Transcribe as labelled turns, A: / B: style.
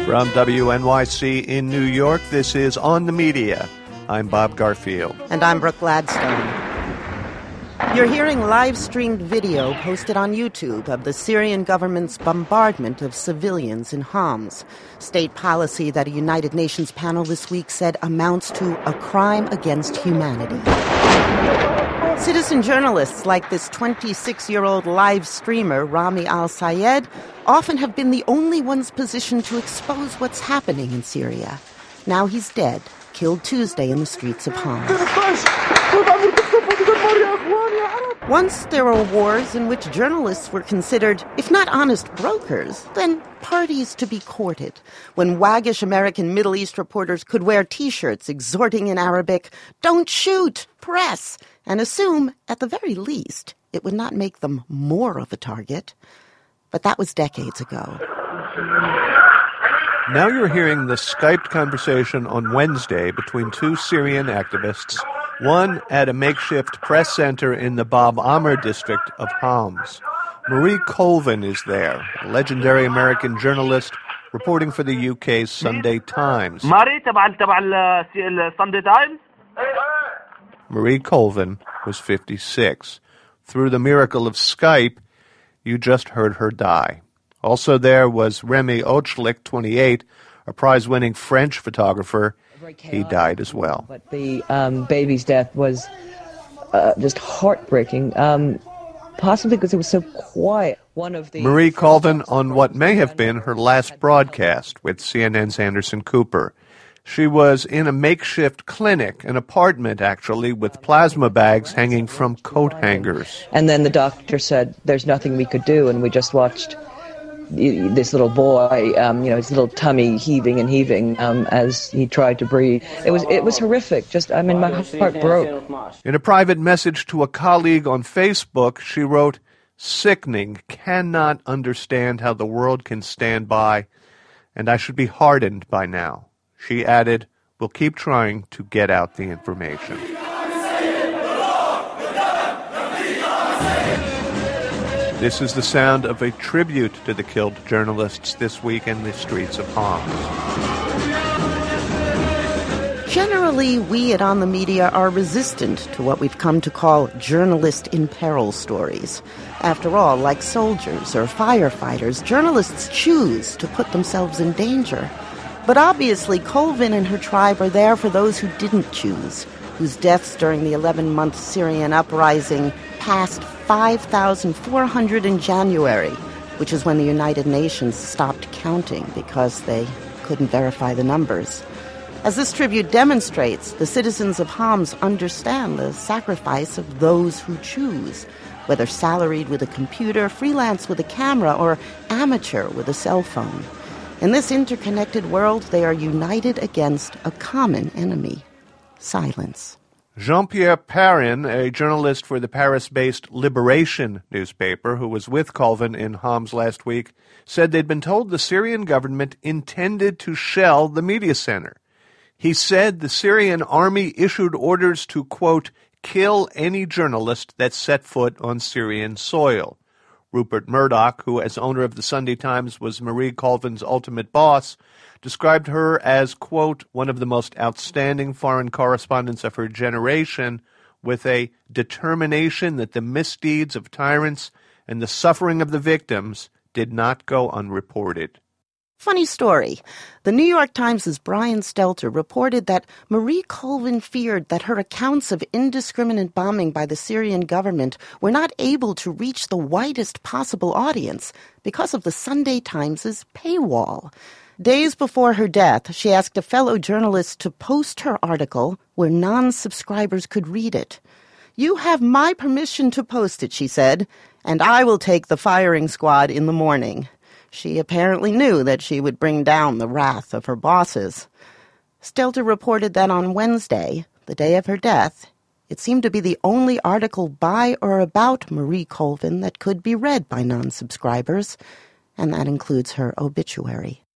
A: From WNYC in New York, this is On the Media. I'm Bob Garfield.
B: And I'm Brooke Gladstone. You're hearing live-streamed video posted on YouTube of the Syrian government's bombardment of civilians in Homs. State policy that a United Nations panel this week said amounts to a crime against humanity. Citizen journalists like this 26-year-old live streamer, Rami Al-Sayed, often have been the only ones positioned to expose what's happening in Syria. Now he's dead, killed Tuesday in the streets of Homs. Once there were wars in which journalists were considered, if not honest brokers, then parties to be courted. When waggish American Middle East reporters could wear T-shirts exhorting in Arabic, "Don't shoot, press," and assume, at the very least, it would not make them more of a target. But that was decades ago.
A: Now you're hearing the Skyped conversation on Wednesday between two Syrian activists, one at a makeshift press center in the Bab Amr district of Homs. Marie Colvin is there, a legendary American journalist reporting for the UK's Sunday Times.
C: Marie تبع Sunday Times?
A: Marie Colvin was 56. Through the miracle of Skype, you just heard her die. Also there was Remy Ochlik, 28, a prize-winning French photographer. He died as well.
D: But the baby's death was just heartbreaking, possibly because it was so quiet.
A: Marie Colvin on what may have been her last broadcast with CNN's Anderson Cooper. She was in a makeshift clinic, an apartment actually, with plasma bags hanging from coat hangers.
D: And then the doctor said there's nothing we could do, and we just watched this little boy, his little tummy heaving and heaving as he tried to breathe. It was horrific. My heart broke.
A: In a private message to a colleague on Facebook, she wrote, "Sickening, cannot understand how the world can stand by, and I should be hardened by now." She added, "We'll keep trying to get out the information." This is the sound of a tribute to the killed journalists this week in the streets of Homs.
B: Generally, we at On the Media are resistant to what we've come to call journalist in peril stories. After all, like soldiers or firefighters, journalists choose to put themselves in danger. But obviously, Colvin and her tribe are there for those who didn't choose, whose deaths during the 11-month Syrian uprising passed 5,400 in January, which is when the United Nations stopped counting because they couldn't verify the numbers. As this tribute demonstrates, the citizens of Homs understand the sacrifice of those who choose, whether salaried with a computer, freelance with a camera, or amateur with a cell phone. In this interconnected world, they are united against a common enemy: silence.
A: Jean-Pierre Perrin, a journalist for the Paris-based Liberation newspaper who was with Colvin in Homs last week, said they'd been told the Syrian government intended to shell the media center. He said the Syrian army issued orders to, quote, kill any journalist that set foot on Syrian soil. Rupert Murdoch, who as owner of the Sunday Times was Marie Colvin's ultimate boss, described her as, quote, one of the most outstanding foreign correspondents of her generation, with a determination that the misdeeds of tyrants and the suffering of the victims did not go unreported.
B: Funny story. The New York Times' Brian Stelter reported that Marie Colvin feared that her accounts of indiscriminate bombing by the Syrian government were not able to reach the widest possible audience because of the Sunday Times' paywall. Days before her death, she asked a fellow journalist to post her article where non-subscribers could read it. "You have my permission to post it," she said, "and I will take the firing squad in the morning." She apparently knew that she would bring down the wrath of her bosses. Stelter reported that on Wednesday, the day of her death, it seemed to be the only article by or about Marie Colvin that could be read by non-subscribers, and that includes her obituary.